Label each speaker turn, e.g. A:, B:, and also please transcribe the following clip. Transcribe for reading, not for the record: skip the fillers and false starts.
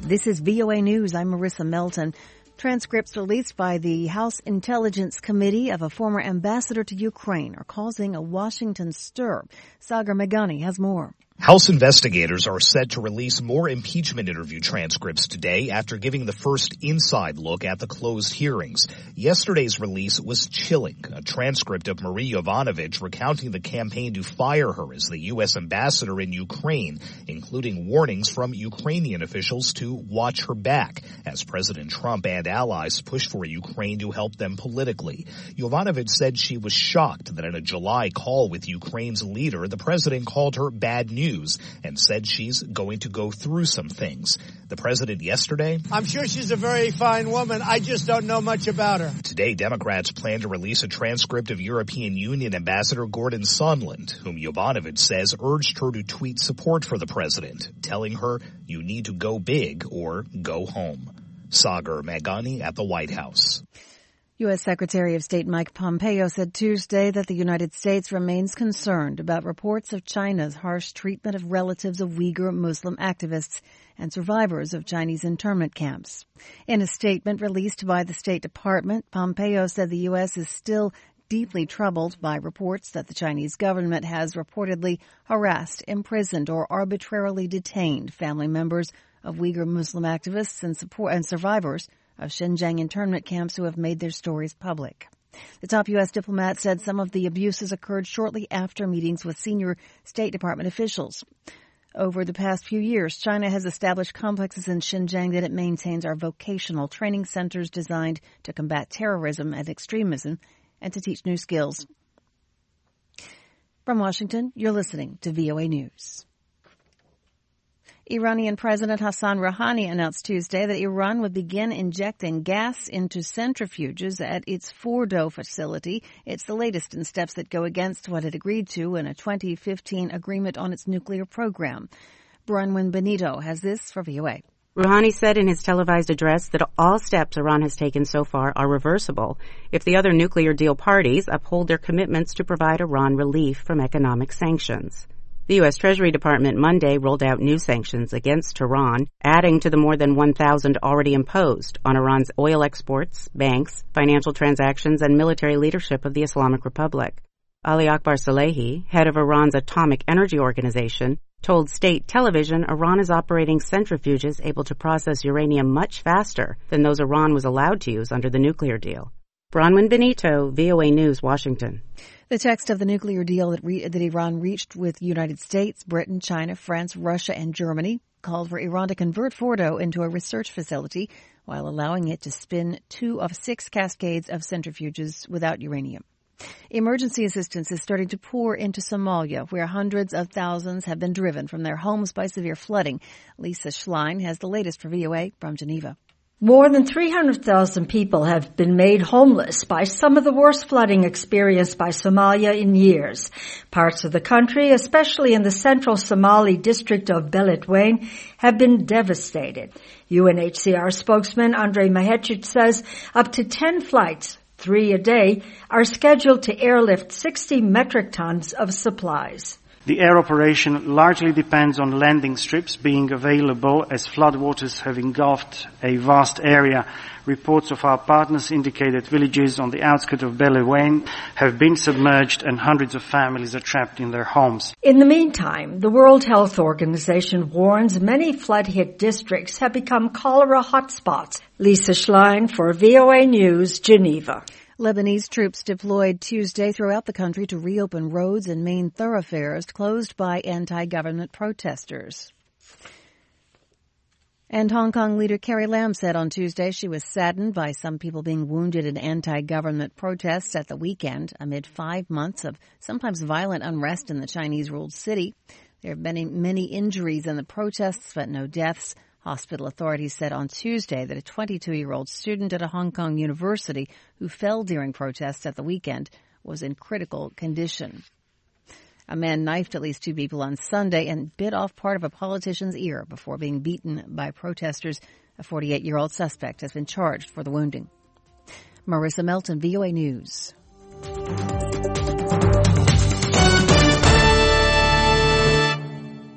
A: This is VOA News. I'm Marissa Melton. Transcripts released by the House Intelligence Committee of a former ambassador to Ukraine are causing a Washington stir. Sagar Meghani has more.
B: House investigators are set to release more impeachment interview transcripts today after giving the first inside look at the closed hearings. Yesterday's release was chilling. A transcript of Marie Yovanovitch recounting the campaign to fire her as the U.S. ambassador in Ukraine, including warnings from Ukrainian officials to watch her back as President Trump and allies pushed for Ukraine to help them politically. Yovanovitch said she was shocked that in a July call with Ukraine's leader, the president called her bad news and said she's going to go through some things. The president yesterday,
C: I'm sure she's a very fine woman. I just don't know much about her.
B: Today, Democrats plan to release a transcript of European Union Ambassador Gordon Sondland, whom Yovanovitch says urged her to tweet support for the president, telling her, "You need to go big or go home." Sagar Meghani at the White House.
A: U.S. Secretary of State Mike Pompeo said Tuesday that the United States remains concerned about reports of China's harsh treatment of relatives of Uyghur Muslim activists and survivors of Chinese internment camps. In a statement released by the State Department, Pompeo said the U.S. is still deeply troubled by reports that the Chinese government has reportedly harassed, imprisoned, or arbitrarily detained family members of Uyghur Muslim activists and survivors of Xinjiang internment camps who have made their stories public. The top U.S. diplomat said some of the abuses occurred shortly after meetings with senior State Department officials. Over the past few years, China has established complexes in Xinjiang that it maintains are vocational training centers designed to combat terrorism and extremism and to teach new skills. From Washington, you're listening to VOA News. Iranian President Hassan Rouhani announced Tuesday that Iran would begin injecting gas into centrifuges at its Fordow facility. It's the latest in steps that go against what it agreed to in a 2015 agreement on its nuclear program. Bronwyn Benito has this for VOA.
D: Rouhani said in his televised address that all steps Iran has taken so far are reversible if the other nuclear deal parties uphold their commitments to provide Iran relief from economic sanctions. The U.S. Treasury Department Monday rolled out new sanctions against Tehran, adding to the more than 1,000 already imposed on Iran's oil exports, banks, financial transactions, and military leadership of the Islamic Republic. Ali Akbar Salehi, head of Iran's Atomic Energy Organization, told state television Iran is operating centrifuges able to process uranium much faster than those Iran was allowed to use under the nuclear deal. Bronwyn Benito, VOA News, Washington.
A: The text of the nuclear deal that Iran reached with the United States, Britain, China, France, Russia, and Germany called for Iran to convert Fordow into a research facility while allowing it to spin 2 of 6 cascades of centrifuges without uranium. Emergency assistance is starting to pour into Somalia, where hundreds of thousands have been driven from their homes by severe flooding. Lisa Schlein has the latest for VOA from Geneva.
E: More than 300,000 people have been made homeless by some of the worst flooding experienced by Somalia in years. Parts of the country, especially in the central Somali district of Beledweyne, have been devastated. UNHCR spokesman Andre Mahecic says up to 10 flights, 3 a day, are scheduled to airlift 60 metric tons of supplies.
F: The air operation largely depends on landing strips being available as floodwaters have engulfed a vast area. Reports of our partners indicate that villages on the outskirts of Beledweyne have been submerged and hundreds of families are trapped in their homes.
E: In the meantime, the World Health Organization warns many flood-hit districts have become cholera hotspots. Lisa Schlein for VOA News, Geneva.
A: Lebanese troops deployed Tuesday throughout the country to reopen roads and main thoroughfares closed by anti-government protesters. And Hong Kong leader Carrie Lam said on Tuesday she was saddened by some people being wounded in anti-government protests at the weekend amid 5 months of sometimes violent unrest in the Chinese-ruled city. There have been many injuries in the protests, but no deaths. Hospital authorities said on Tuesday that a 22-year-old student at a Hong Kong university who fell during protests at the weekend was in critical condition. A man knifed at least 2 people on Sunday and bit off part of a politician's ear before being beaten by protesters. A 48-year-old suspect has been charged for the wounding. Marissa Melton, VOA News.